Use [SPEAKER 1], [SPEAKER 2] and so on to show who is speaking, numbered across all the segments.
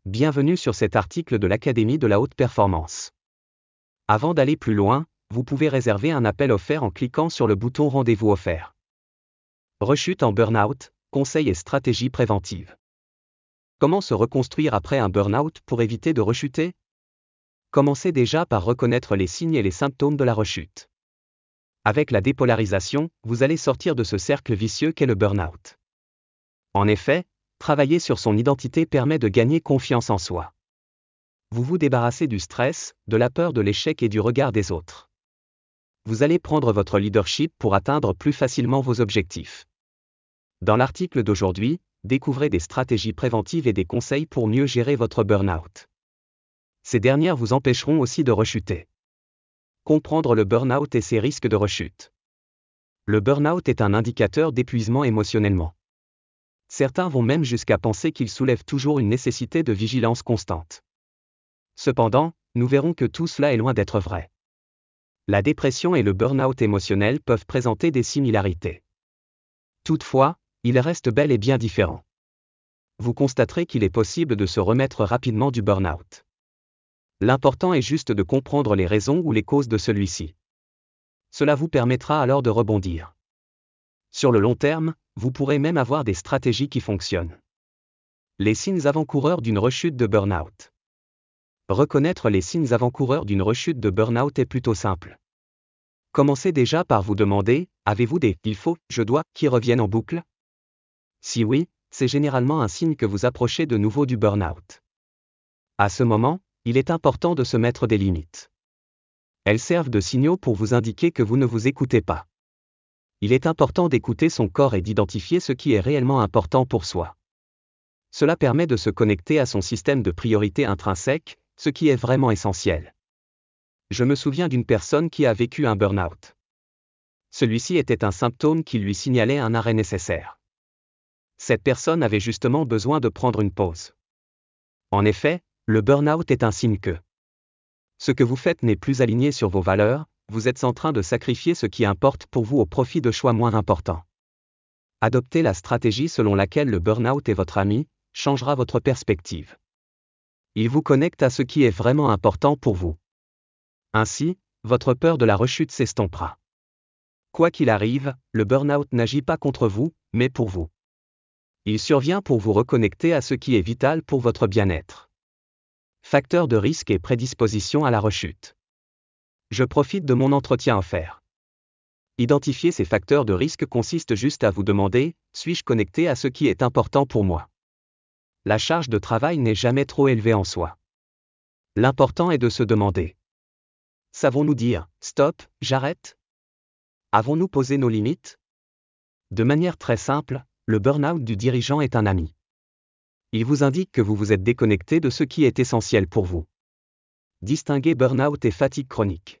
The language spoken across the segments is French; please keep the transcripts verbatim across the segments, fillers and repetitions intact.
[SPEAKER 1] Bienvenue sur cet article de l'Académie de la haute performance. Avant d'aller plus loin, vous pouvez réserver un appel offert en cliquant sur le bouton Rendez-vous offert. Rechute en burn-out, conseils et stratégies préventives. Comment se reconstruire après un burn-out pour éviter de rechuter? Commencez déjà par reconnaître les signes et les symptômes de la rechute. Avec la dépolarisation, vous allez sortir de ce cercle vicieux qu'est le burn-out. En effet, travailler sur son identité permet de gagner confiance en soi. Vous vous débarrassez du stress, de la peur de l'échec et du regard des autres. Vous allez prendre votre leadership pour atteindre plus facilement vos objectifs. Dans l'article d'aujourd'hui, découvrez des stratégies préventives et des conseils pour mieux gérer votre burn-out. Ces dernières vous empêcheront aussi de rechuter. Comprendre le burn-out et ses risques de rechute. Le burn-out est un indicateur d'épuisement émotionnellement. Certains vont même jusqu'à penser qu'il soulève toujours une nécessité de vigilance constante. Cependant, nous verrons que tout cela est loin d'être vrai. La dépression et le burn-out émotionnel peuvent présenter des similarités. Toutefois, ils restent bel et bien différents. Vous constaterez qu'il est possible de se remettre rapidement du burn-out. L'important est juste de comprendre les raisons ou les causes de celui-ci. Cela vous permettra alors de rebondir. Sur le long terme, vous pourrez même avoir des stratégies qui fonctionnent. Les signes avant-coureurs d'une rechute de burn-out. Reconnaître les signes avant-coureurs d'une rechute de burn-out est plutôt simple. Commencez déjà par vous demander, avez-vous des « il faut »,« je dois » qui reviennent en boucle? Si oui, c'est généralement un signe que vous approchez de nouveau du burn-out. À ce moment, il est important de se mettre des limites. Elles servent de signaux pour vous indiquer que vous ne vous écoutez pas. Il est important d'écouter son corps et d'identifier ce qui est réellement important pour soi. Cela permet de se connecter à son système de priorité intrinsèque, ce qui est vraiment essentiel. Je me souviens d'une personne qui a vécu un burn-out. Celui-ci était un symptôme qui lui signalait un arrêt nécessaire. Cette personne avait justement besoin de prendre une pause. En effet, le burn-out est un signe que ce que vous faites n'est plus aligné sur vos valeurs, vous êtes en train de sacrifier ce qui importe pour vous au profit de choix moins importants. Adopter la stratégie selon laquelle le burn-out est votre ami changera votre perspective. Il vous connecte à ce qui est vraiment important pour vous. Ainsi, votre peur de la rechute s'estompera. Quoi qu'il arrive, le burn-out n'agit pas contre vous, mais pour vous. Il survient pour vous reconnecter à ce qui est vital pour votre bien-être. Facteurs de risque et prédisposition à la rechute. Je profite de mon entretien offert. Identifier ces facteurs de risque consiste juste à vous demander, suis-je connecté à ce qui est important pour moi? La charge de travail n'est jamais trop élevée en soi. L'important est de se demander. Savons-nous dire, stop, j'arrête? Avons-nous posé nos limites? De manière très simple, le burn-out du dirigeant est un ami. Il vous indique que vous vous êtes déconnecté de ce qui est essentiel pour vous. Distinguer burn-out et fatigue chronique.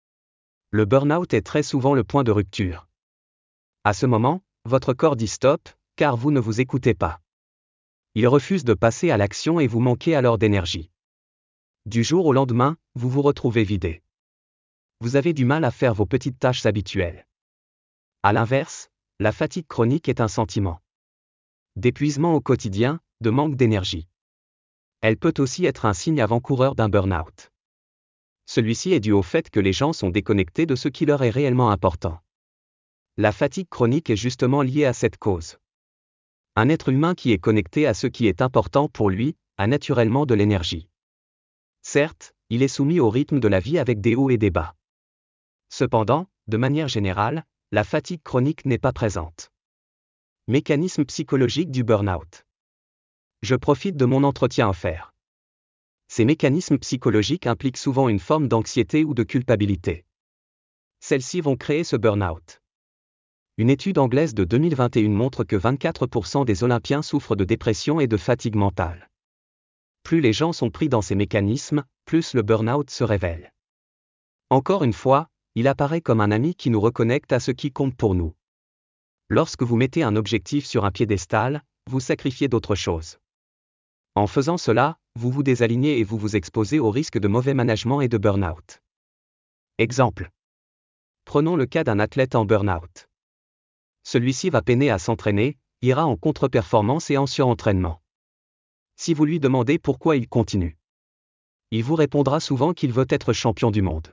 [SPEAKER 1] Le burn-out est très souvent le point de rupture. À ce moment, votre corps dit stop, car vous ne vous écoutez pas. Il refuse de passer à l'action et vous manquez alors d'énergie. Du jour au lendemain, vous vous retrouvez vidé. Vous avez du mal à faire vos petites tâches habituelles. À l'inverse, la fatigue chronique est un sentiment d'épuisement au quotidien, de manque d'énergie. Elle peut aussi être un signe avant-coureur d'un burn-out. Celui-ci est dû au fait que les gens sont déconnectés de ce qui leur est réellement important. La fatigue chronique est justement liée à cette cause. Un être humain qui est connecté à ce qui est important pour lui, a naturellement de l'énergie. Certes, il est soumis au rythme de la vie avec des hauts et des bas. Cependant, de manière générale, la fatigue chronique n'est pas présente. Mécanisme psychologique du burn-out. Je profite de mon entretien offert. Ces mécanismes psychologiques impliquent souvent une forme d'anxiété ou de culpabilité. Celles-ci vont créer ce burn-out. Une étude anglaise de deux mille vingt et un montre que vingt-quatre pour cent des Olympiens souffrent de dépression et de fatigue mentale. Plus les gens sont pris dans ces mécanismes, plus le burn-out se révèle. Encore une fois, il apparaît comme un ami qui nous reconnecte à ce qui compte pour nous. Lorsque vous mettez un objectif sur un piédestal, vous sacrifiez d'autres choses. En faisant cela, vous vous désalignez et vous vous exposez au risque de mauvais management et de burn-out. Exemple. Prenons le cas d'un athlète en burn-out. Celui-ci va peiner à s'entraîner, ira en contre-performance et en surentraînement. Si vous lui demandez pourquoi il continue, il vous répondra souvent qu'il veut être champion du monde.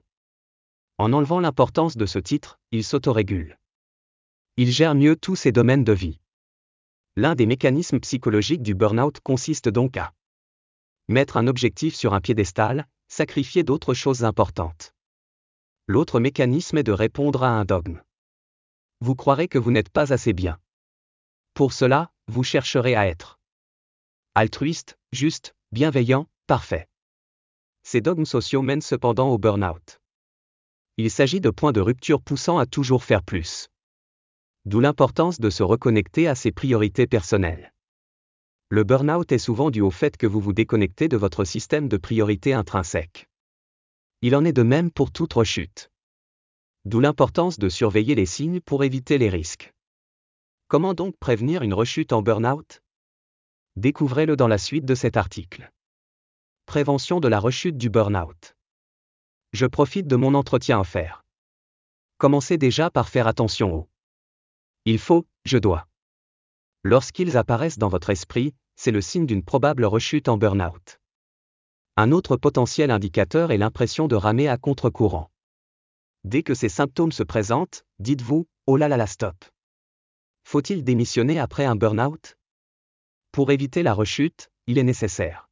[SPEAKER 1] En enlevant l'importance de ce titre, il s'autorégule. Il gère mieux tous ses domaines de vie. L'un des mécanismes psychologiques du burn-out consiste donc à mettre un objectif sur un piédestal, sacrifier d'autres choses importantes. L'autre mécanisme est de répondre à un dogme. Vous croirez que vous n'êtes pas assez bien. Pour cela, vous chercherez à être altruiste, juste, bienveillant, parfait. Ces dogmes sociaux mènent cependant au burn-out. Il s'agit de points de rupture poussant à toujours faire plus. D'où l'importance de se reconnecter à ses priorités personnelles. Le burn-out est souvent dû au fait que vous vous déconnectez de votre système de priorités intrinsèque. Il en est de même pour toute rechute. D'où l'importance de surveiller les signes pour éviter les risques. Comment donc prévenir une rechute en burn-out ? Découvrez-le dans la suite de cet article. Prévention de la rechute du burn-out. Je profite de mon entretien offert. Commencez déjà par faire attention aux il faut, je dois. Lorsqu'ils apparaissent dans votre esprit, c'est le signe d'une probable rechute en burn-out. Un autre potentiel indicateur est l'impression de ramer à contre-courant. Dès que ces symptômes se présentent, dites-vous, oh là là là stop. Faut-il démissionner après un burn-out ? Pour éviter la rechute, il est nécessaire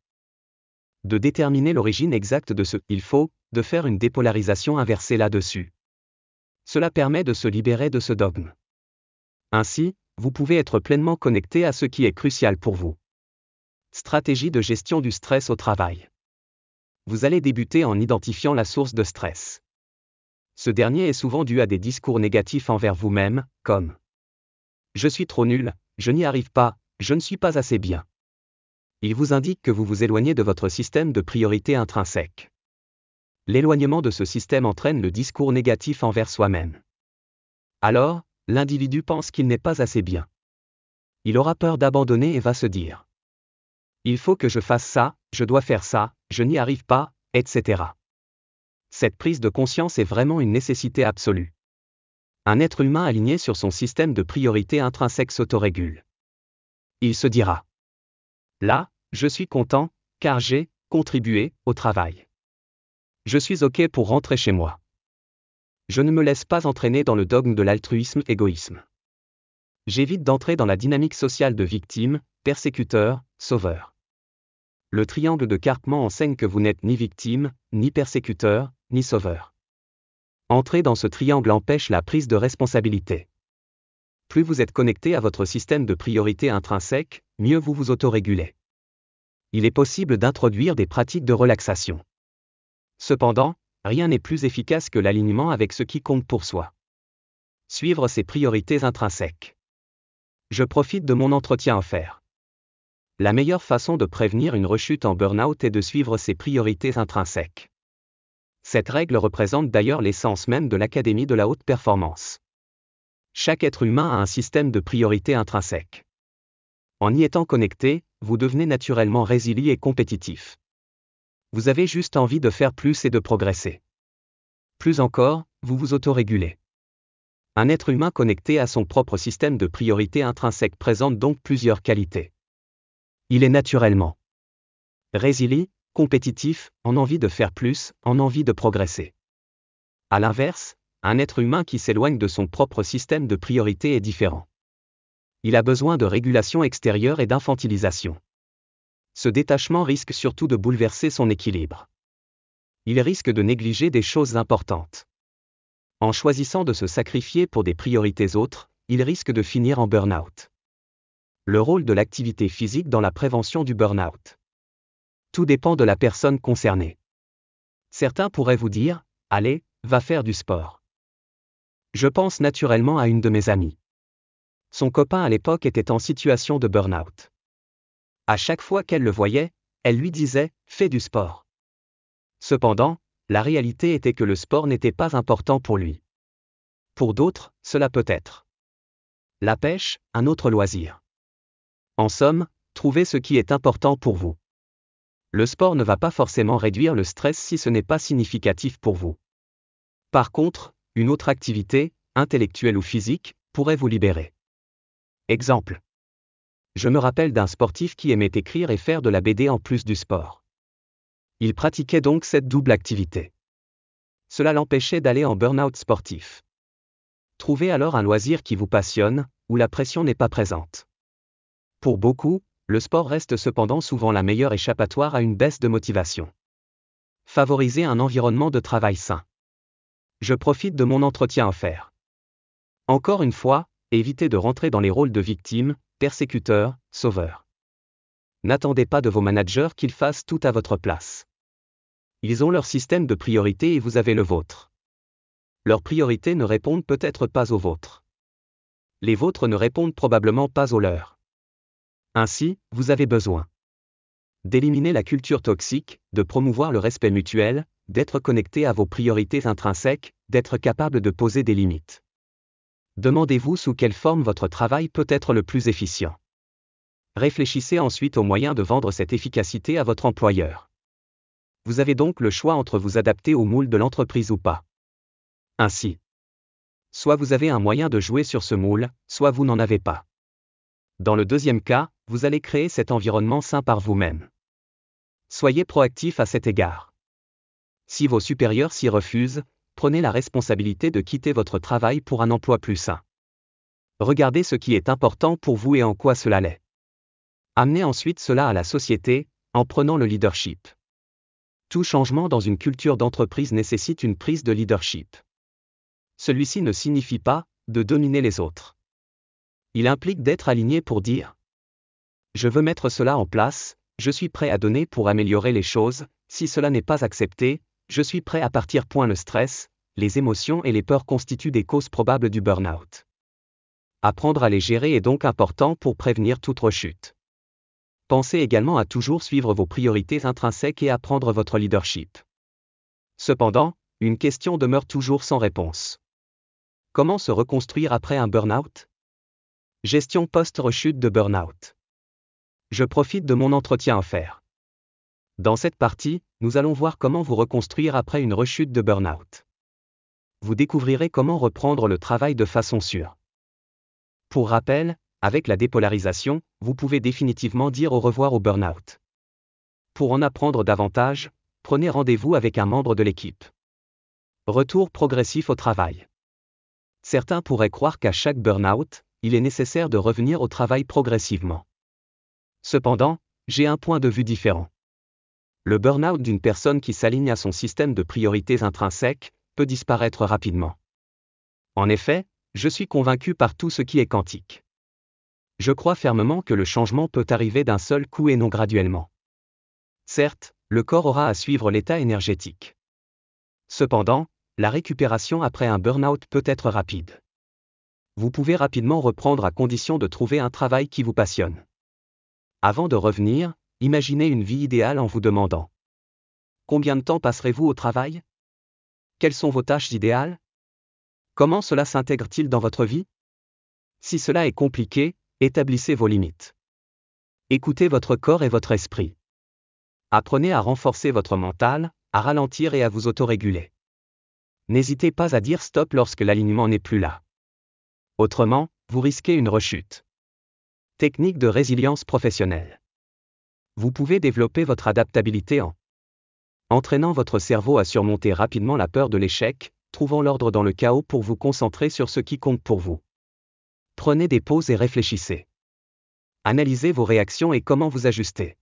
[SPEAKER 1] de déterminer l'origine exacte de ce « il faut », de faire une dépolarisation inversée là-dessus. Cela permet de se libérer de ce dogme. Ainsi, vous pouvez être pleinement connecté à ce qui est crucial pour vous. Stratégie de gestion du stress au travail. Vous allez débuter en identifiant la source de stress. Ce dernier est souvent dû à des discours négatifs envers vous-même, comme « je suis trop nul, je n'y arrive pas, je ne suis pas assez bien ». Il vous indique que vous vous éloignez de votre système de priorité intrinsèque. L'éloignement de ce système entraîne le discours négatif envers soi-même. Alors, l'individu pense qu'il n'est pas assez bien. Il aura peur d'abandonner et va se dire « il faut que je fasse ça, je dois faire ça, je n'y arrive pas, et cetera » Cette prise de conscience est vraiment une nécessité absolue. Un être humain aligné sur son système de priorité intrinsèque s'autorégule. Il se dira « là, je suis content, car j'ai contribué au travail. Je suis OK pour rentrer chez moi. Je ne me laisse pas entraîner dans le dogme de l'altruisme-égoïsme. J'évite d'entrer dans la dynamique sociale de victime, persécuteur, sauveur. » Le triangle de Karpman enseigne que vous n'êtes ni victime, ni persécuteur, ni sauveur. Entrer dans ce triangle empêche la prise de responsabilité. Plus vous êtes connecté à votre système de priorité intrinsèque, mieux vous vous autorégulez. Il est possible d'introduire des pratiques de relaxation. Cependant, rien n'est plus efficace que l'alignement avec ce qui compte pour soi. Suivre ses priorités intrinsèques. Je profite de mon entretien offert. La meilleure façon de prévenir une rechute en burn-out est de suivre ses priorités intrinsèques. Cette règle représente d'ailleurs l'essence même de l'Académie de la haute performance. Chaque être humain a un système de priorités intrinsèques. En y étant connecté, vous devenez naturellement résilient et compétitif. Vous avez juste envie de faire plus et de progresser. Plus encore, vous vous autorégulez. Un être humain connecté à son propre système de priorités intrinsèques présente donc plusieurs qualités. Il est naturellement résilient, compétitif, en envie de faire plus, en envie de progresser. À l'inverse, un être humain qui s'éloigne de son propre système de priorité est différent. Il a besoin de régulation extérieure et d'infantilisation. Ce détachement risque surtout de bouleverser son équilibre. Il risque de négliger des choses importantes. En choisissant de se sacrifier pour des priorités autres, il risque de finir en burn-out. Le rôle de l'activité physique dans la prévention du burn-out. Tout dépend de la personne concernée. Certains pourraient vous dire, allez, va faire du sport. Je pense naturellement à une de mes amies. Son copain à l'époque était en situation de burn-out. À chaque fois qu'elle le voyait, elle lui disait « fais du sport ». Cependant, la réalité était que le sport n'était pas important pour lui. Pour d'autres, cela peut être la pêche, un autre loisir. En somme, trouvez ce qui est important pour vous. Le sport ne va pas forcément réduire le stress si ce n'est pas significatif pour vous. Par contre, une autre activité, intellectuelle ou physique, pourrait vous libérer. Exemple. Je me rappelle d'un sportif qui aimait écrire et faire de la B D en plus du sport. Il pratiquait donc cette double activité. Cela l'empêchait d'aller en burn-out sportif. Trouvez alors un loisir qui vous passionne, où la pression n'est pas présente. Pour beaucoup, le sport reste cependant souvent la meilleure échappatoire à une baisse de motivation. Favorisez un environnement de travail sain. Je profite de mon entretien offert. Encore une fois, évitez de rentrer dans les rôles de victime, persécuteur, sauveur. N'attendez pas de vos managers qu'ils fassent tout à votre place. Ils ont leur système de priorités et vous avez le vôtre. Leurs priorités ne répondent peut-être pas aux vôtres. Les vôtres ne répondent probablement pas aux leurs. Ainsi, vous avez besoin d'éliminer la culture toxique, de promouvoir le respect mutuel, d'être connecté à vos priorités intrinsèques, d'être capable de poser des limites. Demandez-vous sous quelle forme votre travail peut être le plus efficient. Réfléchissez ensuite aux moyens de vendre cette efficacité à votre employeur. Vous avez donc le choix entre vous adapter au moule de l'entreprise ou pas. Ainsi, soit vous avez un moyen de jouer sur ce moule, soit vous n'en avez pas. Dans le deuxième cas, vous allez créer cet environnement sain par vous-même. Soyez proactif à cet égard. Si vos supérieurs s'y refusent, prenez la responsabilité de quitter votre travail pour un emploi plus sain. Regardez ce qui est important pour vous et en quoi cela l'est. Amenez ensuite cela à la société, en prenant le leadership. Tout changement dans une culture d'entreprise nécessite une prise de leadership. Celui-ci ne signifie pas de dominer les autres. Il implique d'être aligné pour dire « Je veux mettre cela en place, je suis prêt à donner pour améliorer les choses, si cela n'est pas accepté, je suis prêt à partir. » Le stress, les émotions et les peurs constituent des causes probables du burn-out. Apprendre à les gérer est donc important pour prévenir toute rechute. Pensez également à toujours suivre vos priorités intrinsèques et à prendre votre leadership. Cependant, une question demeure toujours sans réponse. Comment se reconstruire après un burn-out ? Gestion post-rechute de burn-out. Je profite de mon entretien offert. Dans cette partie, nous allons voir comment vous reconstruire après une rechute de burn-out. Vous découvrirez comment reprendre le travail de façon sûre. Pour rappel, avec la dépolarisation, vous pouvez définitivement dire au revoir au burn-out. Pour en apprendre davantage, prenez rendez-vous avec un membre de l'équipe. Retour progressif au travail. Certains pourraient croire qu'à chaque burn-out, il est nécessaire de revenir au travail progressivement. Cependant, j'ai un point de vue différent. Le burn-out d'une personne qui s'aligne à son système de priorités intrinsèques peut disparaître rapidement. En effet, je suis convaincu par tout ce qui est quantique. Je crois fermement que le changement peut arriver d'un seul coup et non graduellement. Certes, le corps aura à suivre l'état énergétique. Cependant, la récupération après un burn-out peut être rapide. Vous pouvez rapidement reprendre à condition de trouver un travail qui vous passionne. Avant de revenir, imaginez une vie idéale en vous demandant : combien de temps passerez-vous au travail ? Quelles sont vos tâches idéales ? Comment cela s'intègre-t-il dans votre vie ? Si cela est compliqué, établissez vos limites. Écoutez votre corps et votre esprit. Apprenez à renforcer votre mental, à ralentir et à vous autoréguler. N'hésitez pas à dire stop lorsque l'alignement n'est plus là. Autrement, vous risquez une rechute. Technique de résilience professionnelle. Vous pouvez développer votre adaptabilité en entraînant votre cerveau à surmonter rapidement la peur de l'échec, trouvant l'ordre dans le chaos pour vous concentrer sur ce qui compte pour vous. Prenez des pauses et réfléchissez. Analysez vos réactions et comment vous ajuster.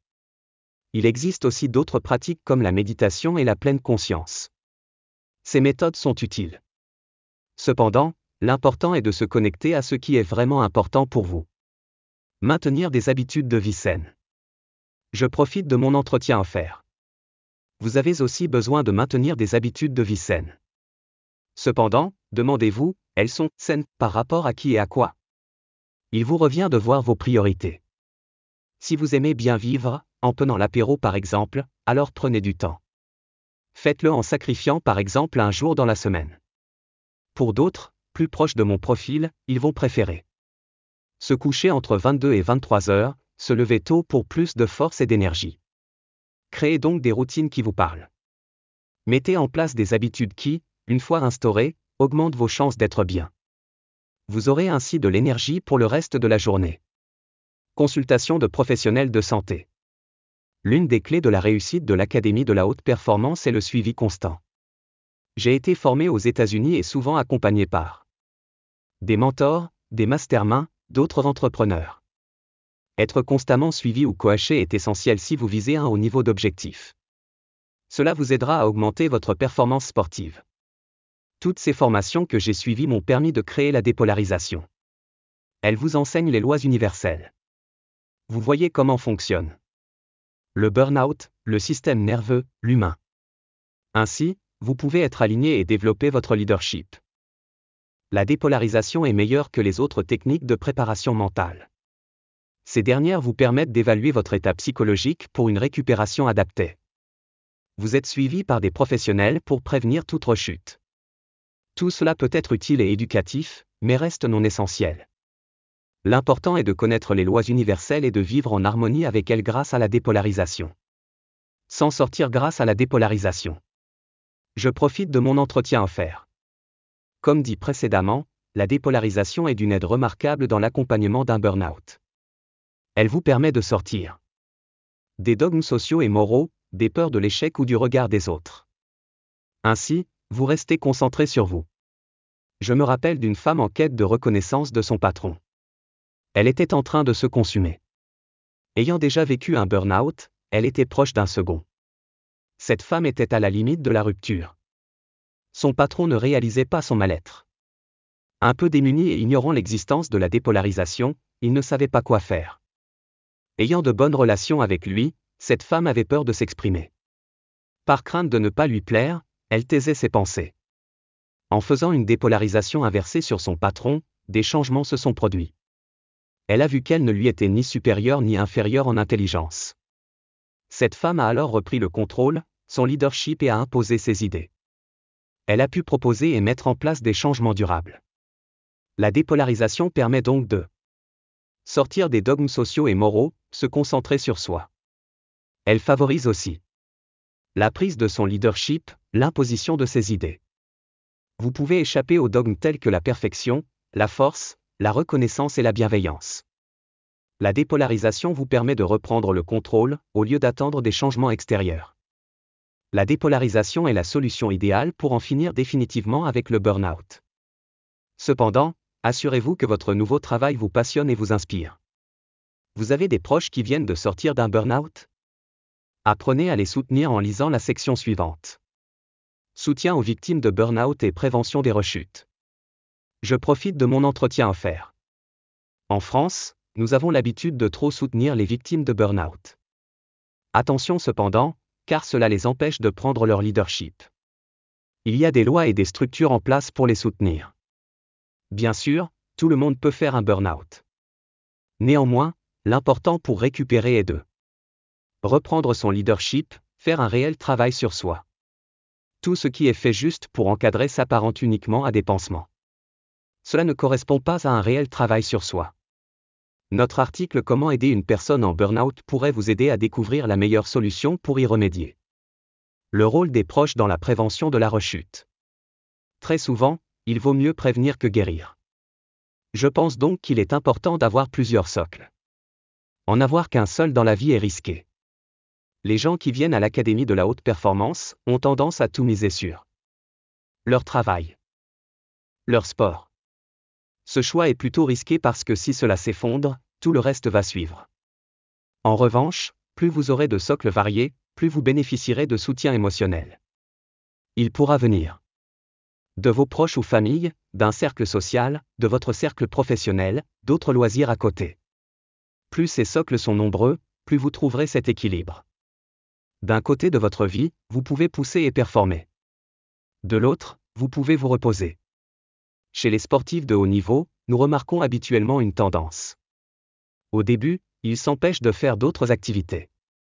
[SPEAKER 1] Il existe aussi d'autres pratiques comme la méditation et la pleine conscience. Ces méthodes sont utiles. Cependant, l'important est de se connecter à ce qui est vraiment important pour vous. Maintenir des habitudes de vie saines. Je profite de mon entretien offert. Vous avez aussi besoin de maintenir des habitudes de vie saines. Cependant, demandez-vous, elles sont saines par rapport à qui et à quoi ? Il vous revient de voir vos priorités. Si vous aimez bien vivre, en prenant l'apéro par exemple, alors prenez du temps. Faites-le en sacrifiant par exemple un jour dans la semaine. Pour d'autres, plus proches de mon profil, ils vont préférer se coucher entre vingt-deux et vingt-trois heures, se lever tôt pour plus de force et d'énergie. Créez donc des routines qui vous parlent. Mettez en place des habitudes qui, une fois instaurées, augmentent vos chances d'être bien. Vous aurez ainsi de l'énergie pour le reste de la journée. Consultation de professionnels de santé. L'une des clés de la réussite de l'Académie de la haute performance est le suivi constant. J'ai été formé aux États-Unis et souvent accompagné par des mentors, des masterminds, d'autres entrepreneurs. Être constamment suivi ou coaché est essentiel si vous visez un haut niveau d'objectif. Cela vous aidera à augmenter votre performance sportive. Toutes ces formations que j'ai suivies m'ont permis de créer la dépolarisation. Elles vous enseignent les lois universelles. Vous voyez comment fonctionne le burn-out, le système nerveux, l'humain. Ainsi, vous pouvez être aligné et développer votre leadership. La dépolarisation est meilleure que les autres techniques de préparation mentale. Ces dernières vous permettent d'évaluer votre état psychologique pour une récupération adaptée. Vous êtes suivi par des professionnels pour prévenir toute rechute. Tout cela peut être utile et éducatif, mais reste non essentiel. L'important est de connaître les lois universelles et de vivre en harmonie avec elles grâce à la dépolarisation. S'en sortir grâce à la dépolarisation. Je profite de mon entretien offert. Comme dit précédemment, la dépolarisation est d'une aide remarquable dans l'accompagnement d'un burn-out. Elle vous permet de sortir des dogmes sociaux et moraux, des peurs de l'échec ou du regard des autres. Ainsi, vous restez concentré sur vous. Je me rappelle d'une femme en quête de reconnaissance de son patron. Elle était en train de se consumer. Ayant déjà vécu un burn-out, elle était proche d'un second. Cette femme était à la limite de la rupture. Son patron ne réalisait pas son mal-être. Un peu démuni et ignorant l'existence de la dépolarisation, il ne savait pas quoi faire. Ayant de bonnes relations avec lui, cette femme avait peur de s'exprimer. Par crainte de ne pas lui plaire, elle taisait ses pensées. En faisant une dépolarisation inversée sur son patron, des changements se sont produits. Elle a vu qu'elle ne lui était ni supérieure ni inférieure en intelligence. Cette femme a alors repris le contrôle, son leadership et a imposé ses idées. Elle a pu proposer et mettre en place des changements durables. La dépolarisation permet donc de sortir des dogmes sociaux et moraux, se concentrer sur soi. Elle favorise aussi la prise de son leadership, l'imposition de ses idées. Vous pouvez échapper aux dogmes tels que la perfection, la force, la reconnaissance et la bienveillance. La dépolarisation vous permet de reprendre le contrôle, au lieu d'attendre des changements extérieurs. La dépolarisation est la solution idéale pour en finir définitivement avec le burn-out. Cependant, assurez-vous que votre nouveau travail vous passionne et vous inspire. Vous avez des proches qui viennent de sortir d'un burn-out ? Apprenez à les soutenir en lisant la section suivante. Soutien aux victimes de burn-out et prévention des rechutes. Je profite de mon entretien offert. En France, nous avons l'habitude de trop soutenir les victimes de burn-out. Attention cependant, car cela les empêche de prendre leur leadership. Il y a des lois et des structures en place pour les soutenir. Bien sûr, tout le monde peut faire un burn-out. Néanmoins, l'important pour récupérer est de reprendre son leadership, faire un réel travail sur soi. Tout ce qui est fait juste pour encadrer s'apparente uniquement à des pansements. Cela ne correspond pas à un réel travail sur soi. Notre article Comment aider une personne en burn-out pourrait vous aider à découvrir la meilleure solution pour y remédier. Le rôle des proches dans la prévention de la rechute. Très souvent, il vaut mieux prévenir que guérir. Je pense donc qu'il est important d'avoir plusieurs socles. En avoir qu'un seul dans la vie est risqué. Les gens qui viennent à l'Académie de la haute performance ont tendance à tout miser sur leur travail, leur sport. Ce choix est plutôt risqué parce que si cela s'effondre, tout le reste va suivre. En revanche, plus vous aurez de socles variés, plus vous bénéficierez de soutien émotionnel. Il pourra venir de vos proches ou familles, d'un cercle social, de votre cercle professionnel, d'autres loisirs à côté. Plus ces socles sont nombreux, plus vous trouverez cet équilibre. D'un côté de votre vie, vous pouvez pousser et performer. De l'autre, vous pouvez vous reposer. Chez les sportifs de haut niveau, nous remarquons habituellement une tendance. Au début, ils s'empêchent de faire d'autres activités.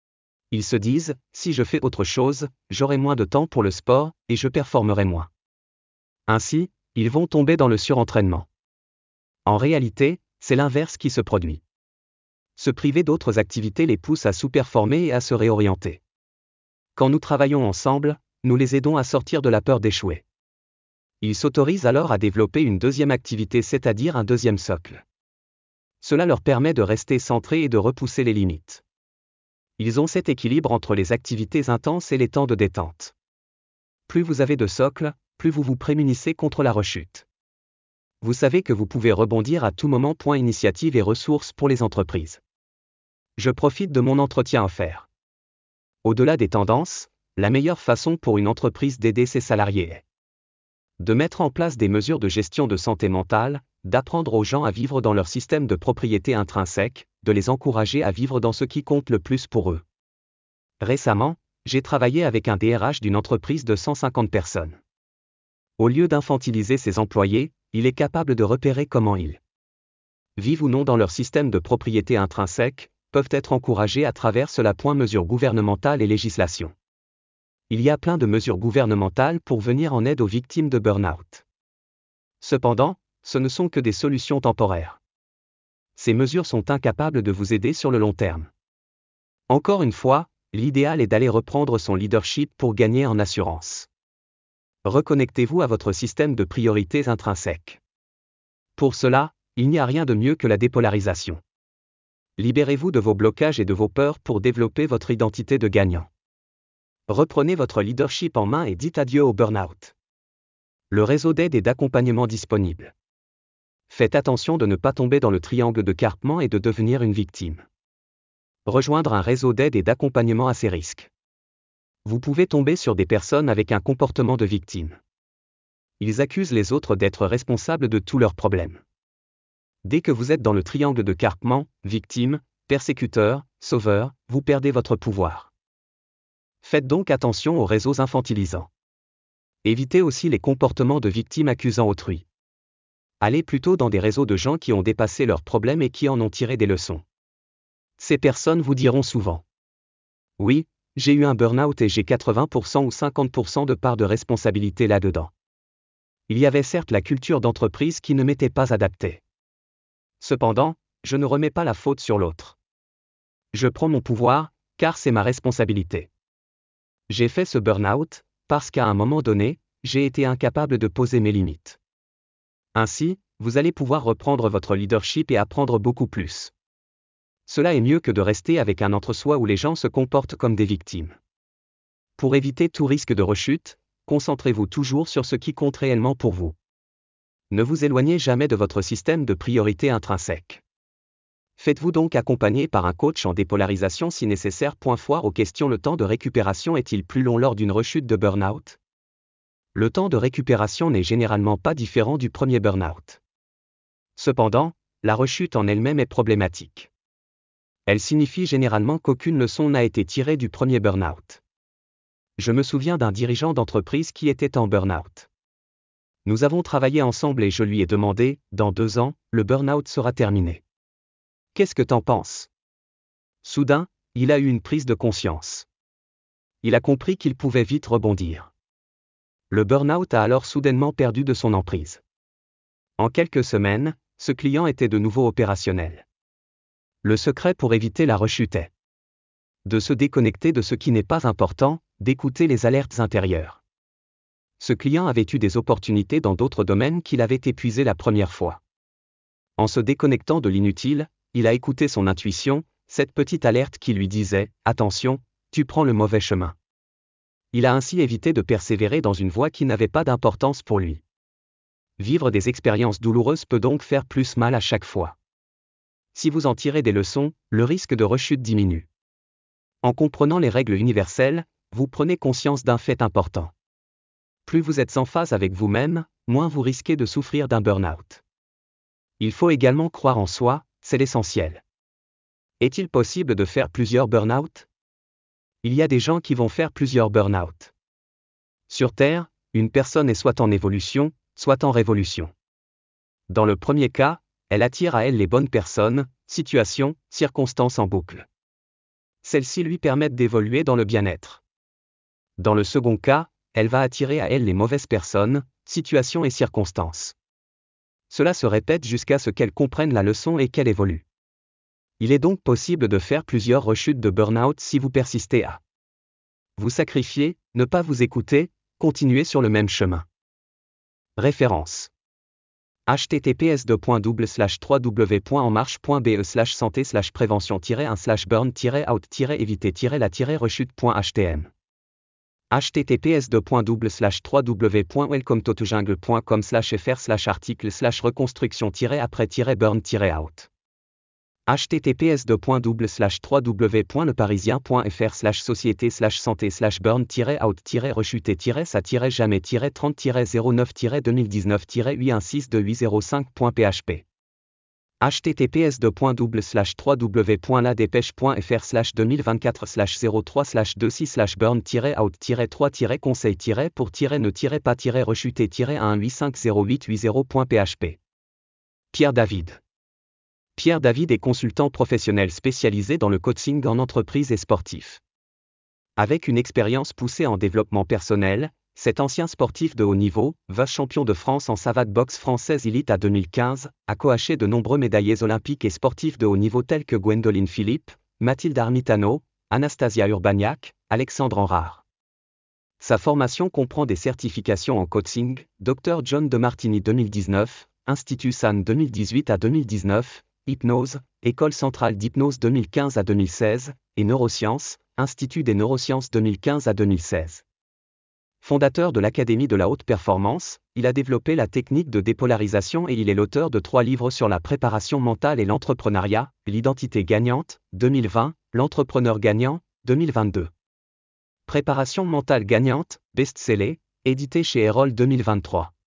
[SPEAKER 1] Ils se disent, si je fais autre chose, j'aurai moins de temps pour le sport, et je performerai moins. Ainsi, ils vont tomber dans le surentraînement. En réalité, c'est l'inverse qui se produit. Se priver d'autres activités les pousse à sous-performer et à se réorienter. Quand nous travaillons ensemble, nous les aidons à sortir de la peur d'échouer. Ils s'autorisent alors à développer une deuxième activité, c'est-à-dire un deuxième socle. Cela leur permet de rester centrés et de repousser les limites. Ils ont cet équilibre entre les activités intenses et les temps de détente. Plus vous avez de socle, plus vous vous prémunissez contre la rechute. Vous savez que vous pouvez rebondir à tout moment. Point initiative et ressources pour les entreprises. Je profite de mon entretien offert. Au-delà des tendances, la meilleure façon pour une entreprise d'aider ses salariés est de mettre en place des mesures de gestion de santé mentale, d'apprendre aux gens à vivre dans leur système de propriété intrinsèque, de les encourager à vivre dans ce qui compte le plus pour eux. Récemment, j'ai travaillé avec un D R H d'une entreprise de cent cinquante personnes. Au lieu d'infantiliser ses employés, il est capable de repérer comment ils vivent ou non dans leur système de propriété intrinsèque, peuvent être encouragés à travers cela. Mesures gouvernementales et législation. Il y a plein de mesures gouvernementales pour venir en aide aux victimes de burn-out. Cependant, ce ne sont que des solutions temporaires. Ces mesures sont incapables de vous aider sur le long terme. Encore une fois, l'idéal est d'aller reprendre son leadership pour gagner en assurance. Reconnectez-vous à votre système de priorités intrinsèques. Pour cela, il n'y a rien de mieux que la dépolarisation. Libérez-vous de vos blocages et de vos peurs pour développer votre identité de gagnant. Reprenez votre leadership en main et dites adieu au burn-out. Le réseau d'aide et d'accompagnement disponible. Faites attention de ne pas tomber dans le triangle de Karpman et de devenir une victime. Rejoindre un réseau d'aide et d'accompagnement à ces risques. Vous pouvez tomber sur des personnes avec un comportement de victime. Ils accusent les autres d'être responsables de tous leurs problèmes. Dès que vous êtes dans le triangle de Karpman, victime, persécuteur, sauveur, vous perdez votre pouvoir. Faites donc attention aux réseaux infantilisants. Évitez aussi les comportements de victimes accusant autrui. Allez plutôt dans des réseaux de gens qui ont dépassé leurs problèmes et qui en ont tiré des leçons. Ces personnes vous diront souvent: oui, j'ai eu un burn-out et j'ai quatre-vingts pour cent ou cinquante pour cent de part de responsabilité là-dedans. Il y avait certes la culture d'entreprise qui ne m'était pas adaptée. Cependant, je ne remets pas la faute sur l'autre. Je prends mon pouvoir, car c'est ma responsabilité. J'ai fait ce burn-out, parce qu'à un moment donné, j'ai été incapable de poser mes limites. Ainsi, vous allez pouvoir reprendre votre leadership et apprendre beaucoup plus. Cela est mieux que de rester avec un entre-soi où les gens se comportent comme des victimes. Pour éviter tout risque de rechute, concentrez-vous toujours sur ce qui compte réellement pour vous. Ne vous éloignez jamais de votre système de priorité intrinsèque. Faites-vous donc accompagner par un coach en dépolarisation si nécessaire. Foire aux questions. Le temps de récupération est-il plus long lors d'une rechute de burn-out? Le temps de récupération n'est généralement pas différent du premier burn-out. Cependant, la rechute en elle-même est problématique. Elle signifie généralement qu'aucune leçon n'a été tirée du premier burn-out. Je me souviens d'un dirigeant d'entreprise qui était en burn-out. Nous avons travaillé ensemble et je lui ai demandé: dans deux ans, le burn-out sera terminé. Qu'est-ce que t'en penses? Soudain, il a eu une prise de conscience. Il a compris qu'il pouvait vite rebondir. Le burn-out a alors soudainement perdu de son emprise. En quelques semaines, ce client était de nouveau opérationnel. Le secret pour éviter la rechute est de se déconnecter de ce qui n'est pas important, d'écouter les alertes intérieures. Ce client avait eu des opportunités dans d'autres domaines qu'il avait épuisés la première fois. En se déconnectant de l'inutile, il a écouté son intuition, cette petite alerte qui lui disait: attention, tu prends le mauvais chemin. Il a ainsi évité de persévérer dans une voie qui n'avait pas d'importance pour lui. Vivre des expériences douloureuses peut donc faire plus mal à chaque fois. Si vous en tirez des leçons, le risque de rechute diminue. En comprenant les règles universelles, vous prenez conscience d'un fait important. Plus vous êtes en phase avec vous-même, moins vous risquez de souffrir d'un burn-out. Il faut également croire en soi, c'est l'essentiel. Est-il possible de faire plusieurs burn-out? Il y a des gens qui vont faire plusieurs burn-out. Sur Terre, une personne est soit en évolution, soit en révolution. Dans le premier cas, elle attire à elle les bonnes personnes, situations, circonstances en boucle. Celles-ci lui permettent d'évoluer dans le bien-être. Dans le second cas, elle va attirer à elle les mauvaises personnes, situations et circonstances. Cela se répète jusqu'à ce qu'elle comprenne la leçon et qu'elle évolue. Il est donc possible de faire plusieurs rechutes de burn-out si vous persistez à vous sacrifier, ne pas vous écouter, continuer sur le même chemin. Référence. h t t p s deux point double slash trois w point en marche point b e slash santé slash prévention un slash burn out éviter la rechute point h t m h t t p s deux point double slash trois w point welcome to jungle point com slash fr slash article slash reconstruction après burn out h t t p s deux point double slash trois w point leparisien point f r slash société slash santé slash burn out rechute sa jamais trente zéro neuf deux mille dix-neuf huit un six deux huit zéro cinq point p h p h t t p s deux point double slash trois w point la dépêche point f r slash deux mille vingt-quatre slash zéro trois slash vingt-six slash burn out trois conseil pour ne pas rechuter un huit cinq zéro huit huit zéro point p h p Pierre David. Pierre David est consultant professionnel spécialisé dans le coaching en entreprise et sportif. Avec une expérience poussée en développement personnel, cet ancien sportif de haut niveau, vice-champion de France en savate boxe française élite à deux mille quinze, a coaché de nombreux médaillés olympiques et sportifs de haut niveau tels que Gwendoline Philippe, Mathilde Armitano, Anastasia Urbaniak, Alexandre Enrard. Sa formation comprend des certifications en coaching, Docteur John de Martini deux mille dix-neuf, Institut San deux mille dix-huit à deux mille dix-neuf, Hypnose, École centrale d'hypnose deux mille quinze à deux mille seize, et Neurosciences, Institut des neurosciences deux mille quinze à deux mille seize. Fondateur de l'Académie de la haute performance, il a développé la technique de dépolarisation et il est l'auteur de trois livres sur la préparation mentale et l'entrepreneuriat, L'identité gagnante, deux mille vingt, L'entrepreneur gagnant, deux mille vingt-deux. Préparation mentale gagnante, best-seller, édité chez Erol deux mille vingt-trois.